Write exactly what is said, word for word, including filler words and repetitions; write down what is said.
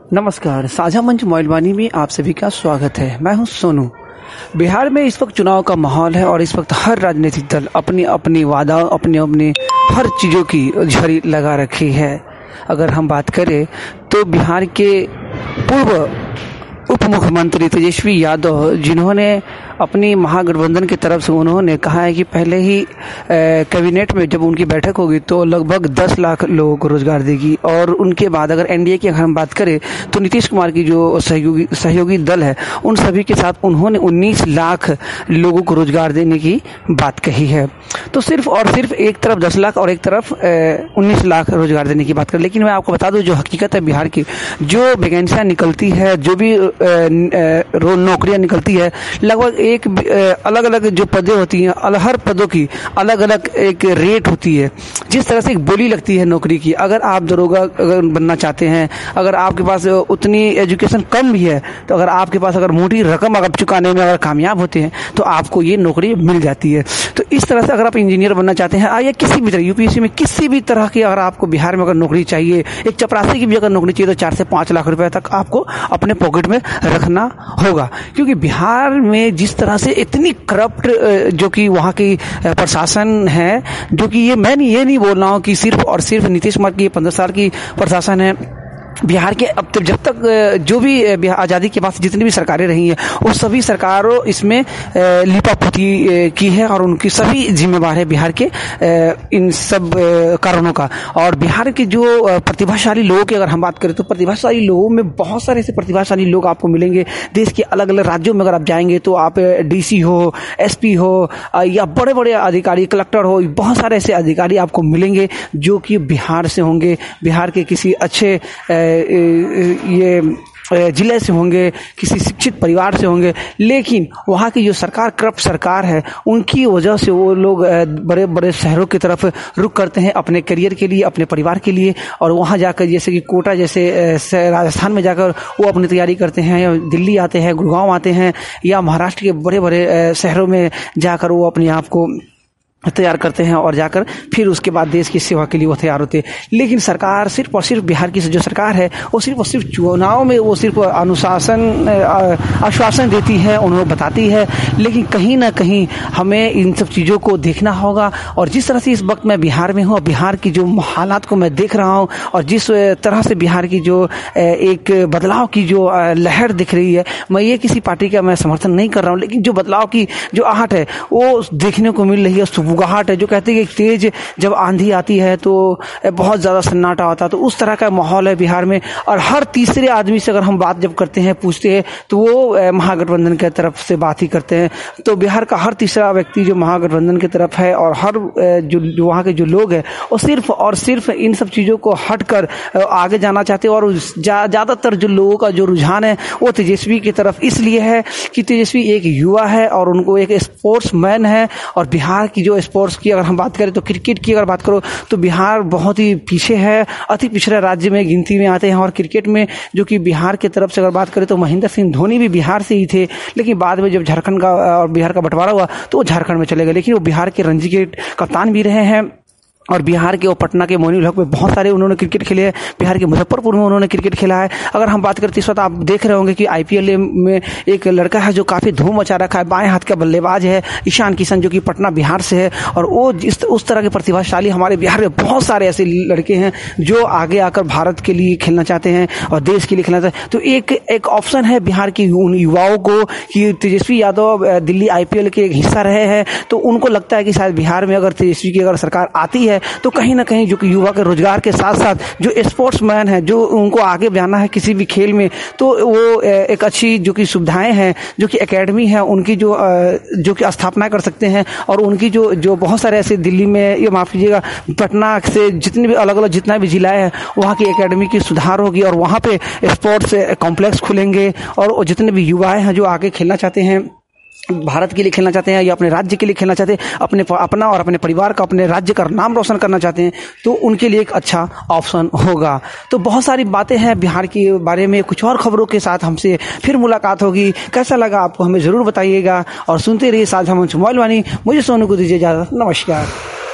नमस्कार, साझा मंच मोइलवानी में आप सभी का स्वागत है। मैं हूं सोनू। बिहार में इस वक्त चुनाव का माहौल है और इस वक्त हर राजनीतिक दल अपनी अपनी वादा अपनी अपनी हर चीज़ों की झड़ी लगा रखी है। अगर हम बात करें तो बिहार के पूर्व उप मुख्यमंत्री तेजस्वी यादव, जिन्होंने अपनी महागठबंधन की तरफ से उन्होंने कहा है कि पहले ही कैबिनेट में जब उनकी बैठक होगी तो लगभग दस लाख लोगों को रोजगार देगी। और उनके बाद अगर एनडीए की अगर हम बात करें तो नीतीश कुमार की जो सहयोगी सहयोगी दल है उन सभी के साथ उन्होंने उन्नीस लाख लोगों को रोजगार देने की बात कही है। तो सिर्फ और सिर्फ एक तरफ दस लाख और एक तरफ उन्नीस लाख रोजगार देने की बात करें। लेकिन मैं आपको बता दूं, जो हकीकत है बिहार की, जो वैकेंसियां निकलती है, जो भी नौकरियां निकलती है, लगभग एक अलग अलग जो पदें होती हैं, हर पदों की अलग अलग एक रेट होती है। जिस तरह से एक बोली लगती है नौकरी की, अगर आप दरोगा अगर बनना चाहते हैं, अगर आपके पास उतनी एजुकेशन कम भी है, तो अगर आपके पास अगर मोटी रकम अगर चुकाने में अगर कामयाब होते हैं तो आपको ये नौकरी मिल जाती है। तो इस तरह से अगर आप इंजीनियर बनना चाहते हैं या किसी भी तरह यूपीएससी में किसी भी तरह की अगर आपको बिहार में अगर नौकरी चाहिए, एक चपरासी की भी अगर नौकरी चाहिए, तो चार से पांच लाख रुपए तक आपको अपने पॉकेट में रखना होगा। क्योंकि बिहार में जिस तरह से इतनी करप्ट जो कि वहाँ की प्रशासन है, जो कि ये मैं नहीं ये नहीं बोल रहा हूँ कि सिर्फ और सिर्फ नीतीश कुमार की पंद्रह साल की प्रशासन है। बिहार के अब तक जब तक जो भी आज़ादी के बाद जितनी भी सरकारें रही हैं वो सभी सरकारों इसमें लिपापोती की है और उनकी सभी जिम्मेवार है बिहार के इन सब कारणों का। और बिहार के जो प्रतिभाशाली लोगों की अगर हम बात करें तो प्रतिभाशाली लोगों में बहुत सारे ऐसे प्रतिभाशाली लोग आपको मिलेंगे। देश के अलग अलग राज्यों में अगर आप जाएंगे तो आप डीसी हो, एसपी हो या बड़े बड़े अधिकारी, कलेक्टर हो, बहुत सारे ऐसे अधिकारी आपको मिलेंगे जो कि बिहार से होंगे, बिहार के किसी अच्छे ये जिले से होंगे, किसी शिक्षित परिवार से होंगे। लेकिन वहाँ की जो सरकार करप्ट सरकार है, उनकी वजह से वो लोग बड़े बड़े शहरों की तरफ रुख करते हैं अपने करियर के लिए, अपने परिवार के लिए। और वहाँ जाकर जैसे कि कोटा जैसे राजस्थान में जाकर वो अपनी तैयारी करते हैं, या दिल्ली आते हैं, गुड़गांव आते हैं, या महाराष्ट्र के बड़े बड़े शहरों में जाकर वो अपने आप को तैयार करते हैं और जाकर फिर उसके बाद देश की सेवा के लिए वो तैयार होते हैं। लेकिन सरकार सिर्फ और सिर्फ बिहार की जो सरकार है वो सिर्फ और सिर्फ चुनाव में वो सिर्फ अनुशासन आश्वासन देती है, उन्हें बताती है। लेकिन कहीं ना कहीं हमें इन सब चीज़ों को देखना होगा। और जिस तरह से इस वक्त मैं बिहार में हूँ, बिहार की जो हालात को मैं देख रहा हूँ और जिस तरह से बिहार की जो एक बदलाव की जो लहर दिख रही है, मैं ये किसी पार्टी का मैं समर्थन नहीं कर रहा हूँ, लेकिन जो बदलाव की जो आहट है वो देखने को मिल रही है। बुगाहट है जो कहती है कि तेज जब आंधी आती है तो बहुत ज्यादा सन्नाटा होता है, तो उस तरह का माहौल है बिहार में। और हर तीसरे आदमी से अगर हम बात जब करते हैं, पूछते हैं, तो वो महागठबंधन की तरफ से बात ही करते हैं। तो बिहार का हर तीसरा व्यक्ति जो महागठबंधन की तरफ है और हर जो, जो वहाँ के जो लोग हैं वो सिर्फ और सिर्फ इन सब चीजों को हटकर आगे जाना चाहते हैं। और ज्यादातर जो लोगों का जो रुझान है वो तेजस्वी की तरफ इसलिए है कि तेजस्वी एक युवा है और उनको एक स्पोर्ट्स मैन है। और बिहार की जो स्पोर्ट्स की अगर हम बात करें तो क्रिकेट की अगर बात करो तो बिहार बहुत ही पीछे है, अति पिछड़ा राज्य में गिनती में आते हैं। और क्रिकेट में जो कि बिहार की तरफ से अगर बात करें तो महेंद्र सिंह धोनी भी बिहार से ही थे, लेकिन बाद में जब झारखंड का और बिहार का बंटवारा हुआ तो वो झारखंड में चले गए। लेकिन वो बिहार के रणजी के कप्तान भी रहे हैं और बिहार के वो पटना के मोइनुल हक में बहुत सारे उन्होंने क्रिकेट खेले हैं। बिहार के मुजफ्फरपुर में उन्होंने क्रिकेट खेला है। अगर हम बात करते इस वक्त आप देख रहे होंगे कि आईपीएल में एक लड़का है जो काफी धूम मचा रखा है, बाएं हाथ का बल्लेबाज है ईशान किशन, जो कि पटना बिहार से है। और वो जिस उस तरह के प्रतिभाशाली हमारे बिहार में बहुत सारे ऐसे लड़के हैं जो आगे आकर भारत के लिए खेलना चाहते हैं और देश के लिए खेलना चाहते हैं। तो एक एक ऑप्शन है बिहार की उन युवाओं को कि तेजस्वी यादव दिल्ली आईपीएल के एक हिस्सा रहे हैं, तो उनको लगता है कि शायद बिहार में अगर तेजस्वी की अगर सरकार आती है तो कहीं ना कहीं जो कि युवा के रोजगार के साथ साथ जो स्पोर्ट्स मैन है, जो उनको आगे जाना है किसी भी खेल में, तो वो एक अच्छी जो कि सुविधाएं हैं, जो कि एकेडमी है उनकी जो जो कि स्थापना कर सकते हैं। और उनकी जो जो बहुत सारे ऐसे दिल्ली में, ये माफ कीजिएगा, पटना से जितने भी अलग अलग जितना भी जिला है वहाँ की एकेडमी की सुधार होगी और वहाँ पे स्पोर्ट्स कॉम्प्लेक्स खुलेंगे। और जितने भी युवाएं हैं जो आगे खेलना चाहते हैं, भारत के लिए खेलना चाहते हैं या अपने राज्य के लिए खेलना चाहते हैं, अपने अपना और अपने परिवार का, अपने राज्य का नाम रोशन करना चाहते हैं, तो उनके लिए एक अच्छा ऑप्शन होगा। तो बहुत सारी बातें हैं बिहार के बारे में। कुछ और खबरों के साथ हमसे फिर मुलाकात होगी। कैसा लगा आपको हमें जरूर बताइएगा और सुनते रहिए साझा मंच मोइलवानी। मुझे सोनू को दीजिए इजाजत। नमस्कार।